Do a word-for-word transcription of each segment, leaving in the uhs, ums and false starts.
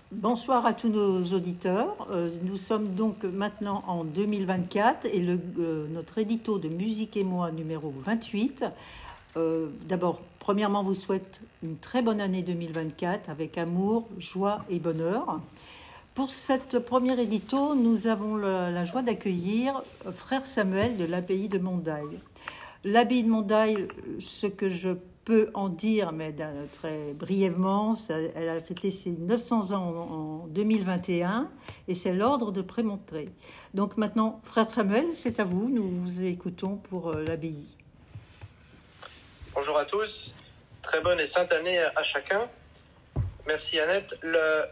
Bonsoir à tous nos auditeurs. Euh, nous sommes donc maintenant en deux mille vingt-quatre et le, euh, notre édito de Musique et moi numéro vingt-huit. Euh, d'abord, premièrement, vous souhaite une très bonne année deux mille vingt-quatre avec amour, joie et bonheur. Pour cette première édito, nous avons la, la joie d'accueillir frère Samuel de l'abbaye de Mondaille. L'abbaye de Mondaille, ce que je peux en dire, mais très brièvement, ça, elle a fêté ses neuf cents ans en, en deux mille vingt et un et c'est l'ordre de Prémontré. Donc maintenant, frère Samuel, c'est à vous, nous vous écoutons pour euh, l'abbaye. Bonjour à tous, très bonne et sainte année à chacun. Merci Annette. La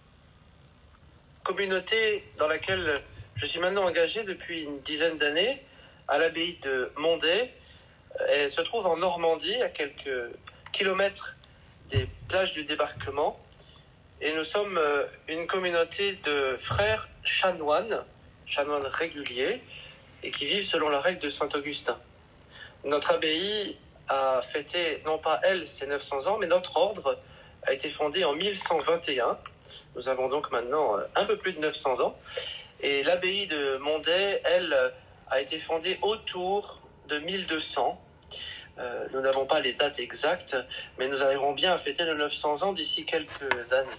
communauté dans laquelle je suis maintenant engagé depuis une dizaine d'années, à l'abbaye de Mondaille, elle se trouve en Normandie, à quelques kilomètres des plages du débarquement. Et nous sommes une communauté de frères chanoines, chanoines réguliers, et qui vivent selon la règle de Saint-Augustin. Notre abbaye a fêté, non pas elle, ses neuf cents ans, mais notre ordre a été fondé en mille cent vingt et un. Nous avons donc maintenant un peu plus de neuf cents ans. Et l'abbaye de Mondaille, elle, a été fondée autour de mille deux cents. Euh, nous n'avons pas les dates exactes, mais nous arriverons bien à fêter nos neuf cents ans d'ici quelques années.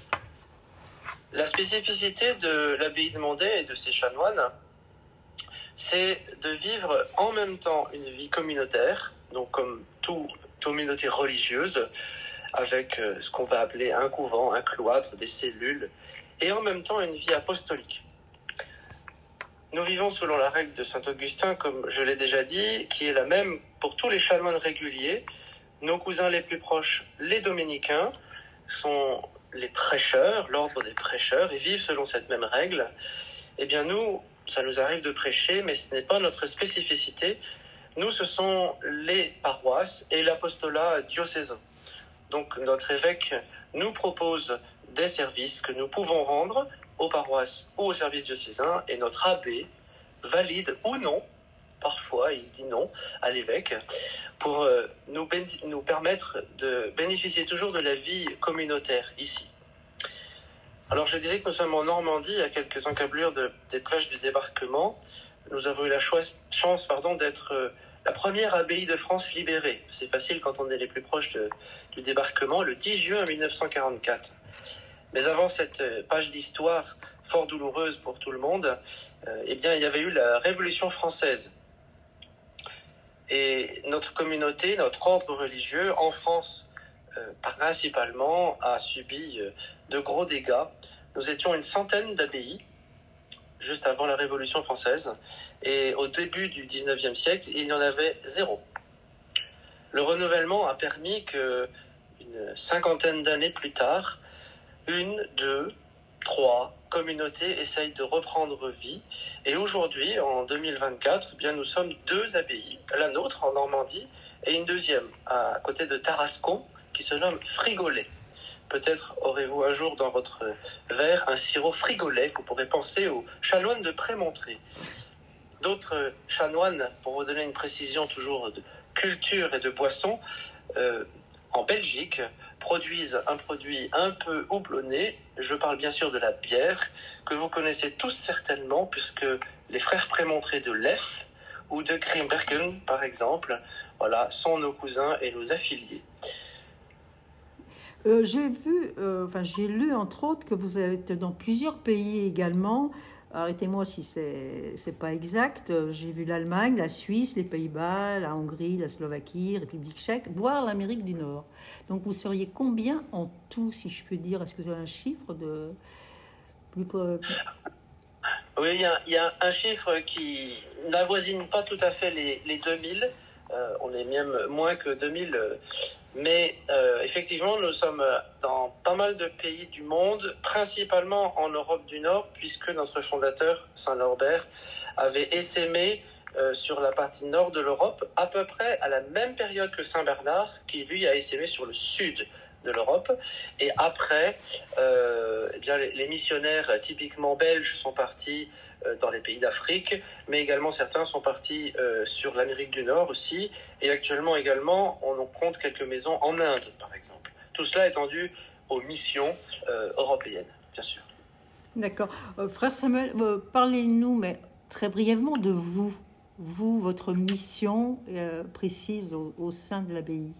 La spécificité de l'abbaye de Mondaille et de ses chanoines, c'est de vivre en même temps une vie communautaire, donc comme toute communauté religieuse, avec ce qu'on va appeler un couvent, un cloître, des cellules, et en même temps une vie apostolique. Nous vivons selon la règle de Saint-Augustin, comme je l'ai déjà dit, qui est la même pour tous les chanoines réguliers. Nos cousins les plus proches, les dominicains, sont les prêcheurs, l'ordre des prêcheurs, et vivent selon cette même règle. Eh bien nous, ça nous arrive de prêcher, mais ce n'est pas notre spécificité. Nous, ce sont les paroisses et l'apostolat diocésain. Donc notre évêque nous propose des services que nous pouvons rendre aux paroisses ou aux services diocésains, et notre abbé valide ou non, parfois il dit non à l'évêque, pour euh, nous, béni- nous permettre de bénéficier toujours de la vie communautaire ici. Alors je disais que nous sommes en Normandie, à quelques encablures de, des plages du débarquement. Nous avons eu la chouette chance pardon, d'être euh, la première abbaye de France libérée. C'est facile quand on est les plus proches de, du débarquement, le dix juin mille neuf cent quarante-quatre. Mais avant cette page d'histoire fort douloureuse pour tout le monde, euh, eh bien, il y avait eu la Révolution française. Et notre communauté, notre ordre religieux, en France euh, principalement, a subi euh, de gros dégâts. Nous étions une centaine d'abbayes, juste avant la Révolution française, et au début du dix-neuvième siècle, il y en avait zéro. Le renouvellement a permis que, une cinquantaine d'années plus tard, une, deux, trois communautés essayent de reprendre vie. Et aujourd'hui, en deux mille vingt-quatre, eh bien, nous sommes deux abbayes, la nôtre en Normandie et une deuxième à côté de Tarascon qui se nomme Frigolet. Peut-être aurez-vous un jour dans votre verre un sirop Frigolet. Vous pourrez penser aux chanoines de Prémontré. D'autres chanoines, pour vous donner une précision toujours de culture et de boisson, euh, en Belgique, produisent un produit un peu houblonné. Je parle bien sûr de la bière, que vous connaissez tous certainement, puisque les frères Prémontré de Lef ou de Grimbergen, par exemple, voilà, sont nos cousins et nos affiliés. Euh, j'ai vu, euh, enfin j'ai lu entre autres que vous êtes dans plusieurs pays également. Arrêtez-moi si c'est c'est pas exact. J'ai vu l'Allemagne, la Suisse, les Pays-Bas, la Hongrie, la Slovaquie, République tchèque, voire l'Amérique du Nord. Donc vous seriez combien en tout, si je peux dire? Est-ce que vous avez un chiffre de plus Oui, il y a, il y a un chiffre qui n'avoisine pas tout à fait les, les deux mille. Euh, on est même moins que deux mille. Mais euh, effectivement, nous sommes dans pas mal de pays du monde, principalement en Europe du Nord, puisque notre fondateur, Saint Norbert, avait essaimé euh, sur la partie nord de l'Europe, à peu près à la même période que Saint Bernard, qui lui a essaimé sur le sud de l'Europe. Et après, euh, eh bien, les, les missionnaires typiquement belges sont partis euh, dans les pays d'Afrique, mais également certains sont partis euh, sur l'Amérique du Nord aussi. Et actuellement également, on en compte quelques maisons en Inde, par exemple. Tout cela étendu aux missions euh, européennes. bien sûr. D'accord. Euh, frère Samuel, euh, parlez-nous, mais très brièvement, de vous. Vous, votre mission euh, précise au, au sein de l'abbaye.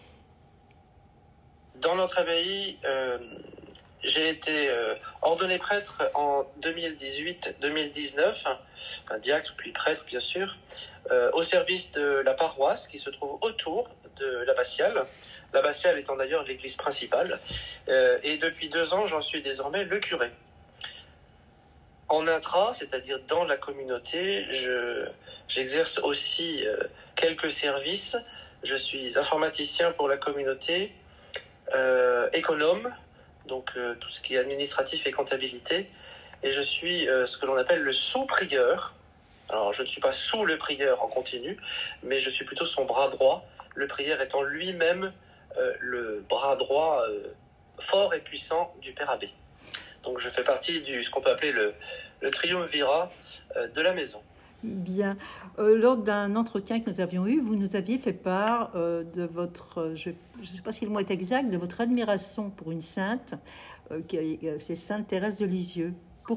Dans notre abbaye, euh, j'ai été euh, ordonné prêtre en deux mille dix-huit deux mille dix-neuf, un diacre puis prêtre bien sûr, euh, au service de la paroisse qui se trouve autour de l'abbatiale, l'abbatiale étant d'ailleurs l'église principale, euh, et depuis deux ans j'en suis désormais le curé. En intra, c'est-à-dire dans la communauté, je, j'exerce aussi euh, quelques services. Je suis informaticien pour la communauté, euh, économe, donc euh, tout ce qui est administratif et comptabilité, et je suis euh, ce que l'on appelle le sous-prieur. Alors je ne suis pas sous le prieur en continu, mais je suis plutôt son bras droit, le prieur étant lui-même euh, le bras droit euh, fort et puissant du père abbé. Donc je fais partie du ce qu'on peut appeler le, le triumvirat euh, de la maison. Bien. Euh, lors d'un entretien que nous avions eu, vous nous aviez fait part euh, de votre, euh, je ne sais pas si le mot est exact, de votre admiration pour une sainte, euh, qui est, c'est Sainte Thérèse de Lisieux. Pourquoi ?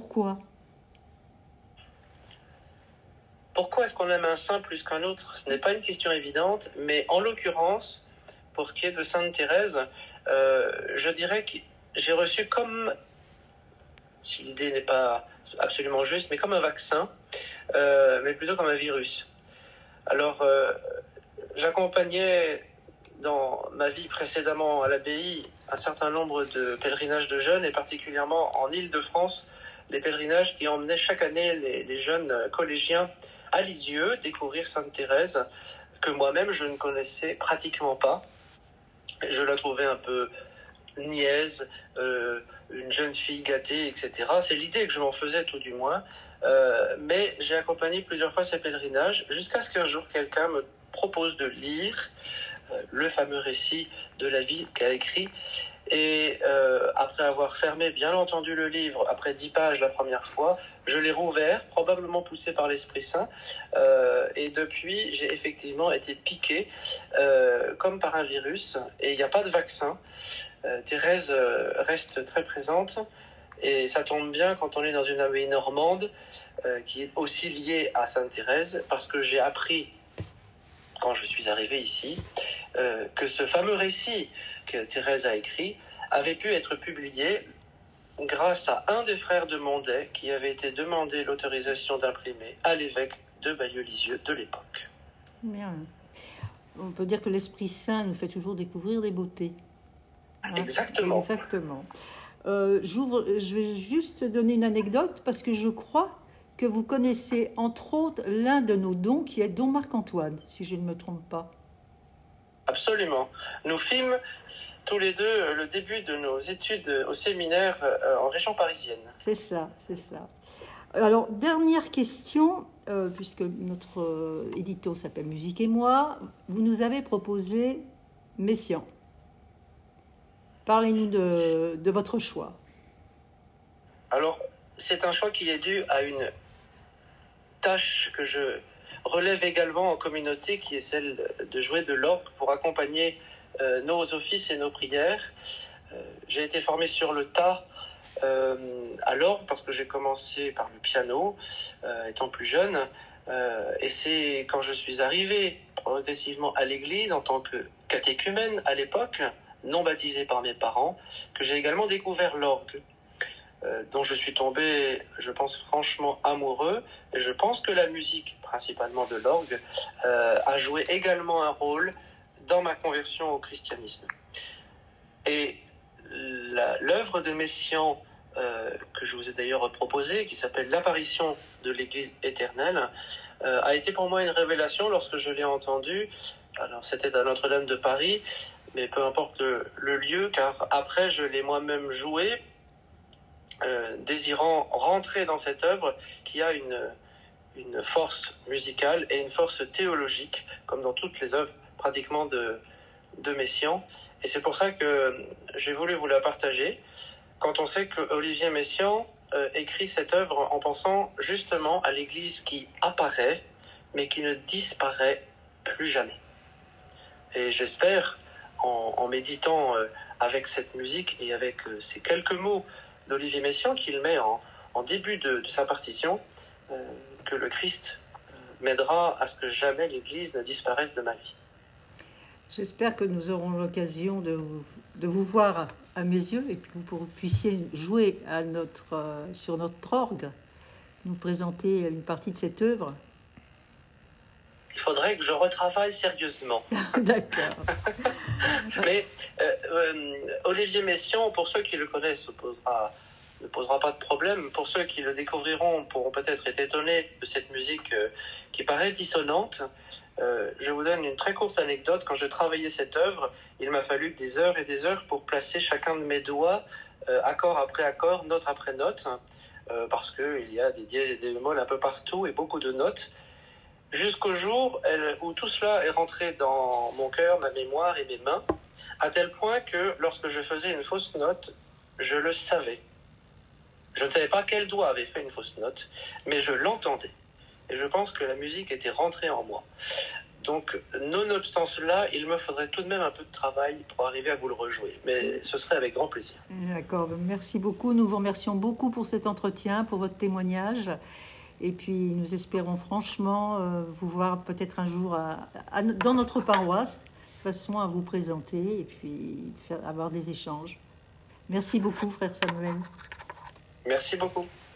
Pourquoi est-ce qu'on aime un saint plus qu'un autre ? Ce n'est pas une question évidente, mais en l'occurrence, pour ce qui est de Sainte Thérèse, euh, je dirais que j'ai reçu comme, si l'idée n'est pas absolument juste, mais comme un vaccin, euh, mais plutôt comme un virus. Alors, euh, j'accompagnais dans ma vie précédemment à l'abbaye un certain nombre de pèlerinages de jeunes, et particulièrement en Île-de-France, les pèlerinages qui emmenaient chaque année les, les jeunes collégiens à Lisieux découvrir Sainte Thérèse, que moi-même je ne connaissais pratiquement pas. Je la trouvais un peu niaise, euh, une jeune fille gâtée, et cetera. C'est l'idée que je m'en faisais tout du moins. Euh, mais j'ai accompagné plusieurs fois ces pèlerinages jusqu'à ce qu'un jour quelqu'un me propose de lire euh, le fameux récit de la vie qu'elle a écrit. Et euh, après avoir fermé bien entendu le livre, après dix pages la première fois, je l'ai rouvert, probablement poussé par l'Esprit Saint, euh, et depuis j'ai effectivement été piqué euh, comme par un virus, et il n'y a pas de vaccin. Euh, Thérèse euh, reste très présente, et ça tombe bien quand on est dans une abbaye normande euh, qui est aussi liée à Sainte Thérèse, parce que j'ai appris quand je suis arrivé ici euh, que ce fameux récit que Thérèse a écrit avait pu être publié grâce à un des frères de Mondet qui avait été demandé l'autorisation d'imprimer à l'évêque de Bayeux-Lisieux de l'époque. Bien. On peut dire que l'Esprit Saint nous fait toujours découvrir des beautés. Hein ? Exactement. Exactement. Euh, j'ouvre, je vais juste donner une anecdote parce que je crois que vous connaissez entre autres l'un de nos dons qui est Don Marc-Antoine, si je ne me trompe pas. Absolument. Nous fîmes tous les deux le début de nos études au séminaire en région parisienne. C'est ça, c'est ça. Alors, dernière question, euh, puisque notre euh, édito s'appelle Musique et moi, vous nous avez proposé Messiaen. Parlez-nous de, de votre choix. Alors, c'est un choix qui est dû à une tâche que je relève également en communauté, qui est celle de jouer de l'orgue pour accompagner euh, nos offices et nos prières. Euh, j'ai été formé sur le tas euh, à l'orgue parce que j'ai commencé par le piano euh, étant plus jeune, euh, et c'est quand je suis arrivé progressivement à l'église en tant que catéchumène à l'époque, non baptisé par mes parents, que j'ai également découvert l'orgue, euh, dont je suis tombé, je pense, franchement amoureux. Et je pense que la musique, principalement de l'orgue, euh, a joué également un rôle dans ma conversion au christianisme. Et la, l'œuvre de Messiaen, euh, que je vous ai d'ailleurs proposée, qui s'appelle L'apparition de l'Église éternelle, euh, a été pour moi une révélation lorsque je l'ai entendue. Alors c'était à Notre-Dame de Paris, mais peu importe le, le lieu, car après je l'ai moi-même joué, euh, désirant rentrer dans cette œuvre qui a une, une force musicale et une force théologique, comme dans toutes les œuvres pratiquement de, de Messiaen. Et c'est pour ça que j'ai voulu vous la partager, quand on sait que Olivier Messiaen euh, écrit cette œuvre en pensant justement à l'Église qui apparaît, mais qui ne disparaît plus jamais. Et j'espère, en, en méditant euh, avec cette musique et avec euh, ces quelques mots d'Olivier Messiaen qu'il met en, en début de, de sa partition, euh, que le Christ euh, m'aidera à ce que jamais l'Église ne disparaisse de ma vie. J'espère que nous aurons l'occasion de, de vous voir à mes yeux et que vous puissiez jouer à notre, euh, sur notre orgue, nous présenter une partie de cette œuvre. Il faudrait que je retravaille sérieusement. D'accord. Mais euh, euh, Olivier Messiaen, pour ceux qui le connaissent, ne posera, ne posera pas de problème. Pour ceux qui le découvriront, pourront peut-être être étonnés de cette musique euh, qui paraît dissonante. Euh, je vous donne une très courte anecdote. Quand je travaillais cette œuvre, il m'a fallu des heures et des heures pour placer chacun de mes doigts, euh, accord après accord, note après note, euh, parce qu'il y a des dièses et des bémols un peu partout et beaucoup de notes. Jusqu'au jour où tout cela est rentré dans mon cœur, ma mémoire et mes mains, à tel point que lorsque je faisais une fausse note, je le savais. Je ne savais pas quel doigt avait fait une fausse note, mais je l'entendais. Et je pense que la musique était rentrée en moi. Donc, nonobstant cela, il me faudrait tout de même un peu de travail pour arriver à vous le rejouer. Mais ce serait avec grand plaisir. D'accord, merci beaucoup. Nous vous remercions beaucoup pour cet entretien, pour votre témoignage. Et puis, nous espérons franchement euh, vous voir peut-être un jour à, à, dans notre paroisse, de façon à vous présenter et puis faire, avoir des échanges. Merci beaucoup, frère Samuel. Merci beaucoup.